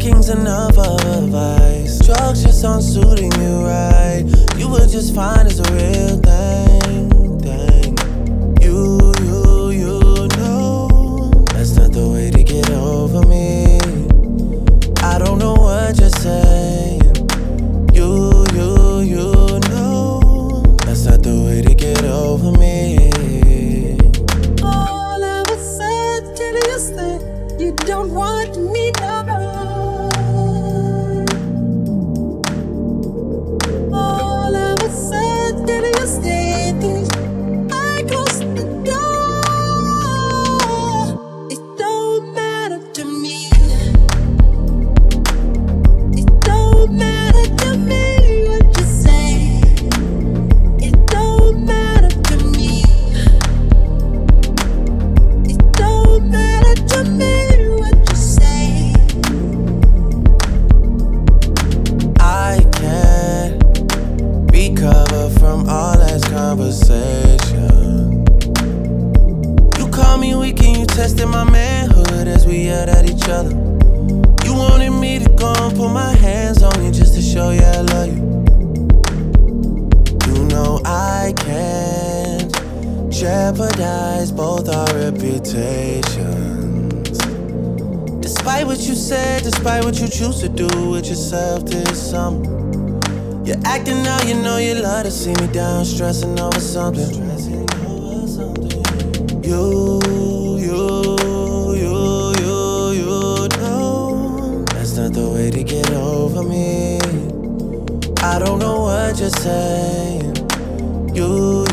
Talking's enough of advice. Drugs just aren't suiting you right. You were just fine as a real thing. You know that's not the way to get over me. I don't know what you're saying. You know that's not the way to get over me. All of a sudden you say you don't want me no more. All of a sudden you say things. I close the door. It don't matter to me. It don't matter to me what you say. It don't matter to me. It don't matter to me what you say. I can't recover from all that conversation. You call me weak and you tested my manhood as we yelled at each other. You wanted me to go and put my hands on you just to show you I love you. You know I can't jeopardize both our reputations. Despite what you said, despite what you choose to do with yourself this summer. You're acting now, you know you love to see me down, stressing over something. You know that's not the way to get over me. I don't know what you're saying. You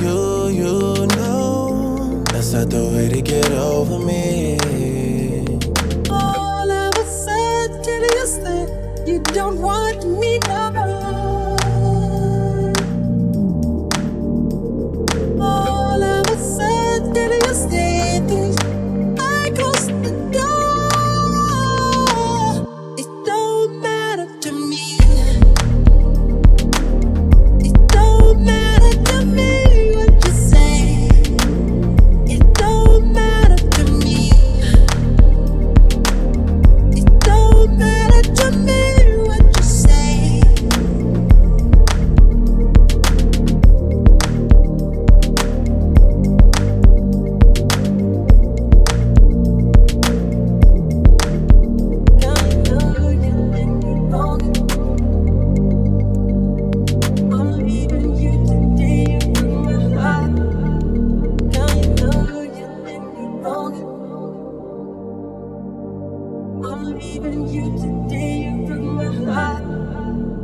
know that's not the way to get over me. All of a sudden you say you don't want me no more. All of a sudden you say things. I close the door. It don't matter to me. It don't matter to me what you say. It don't matter to me. It don't matter to me what you say. Now you know you did me wrong. I'm leaving you today from my heart. Now you know you did me wrong. I'm leaving you today from my heart.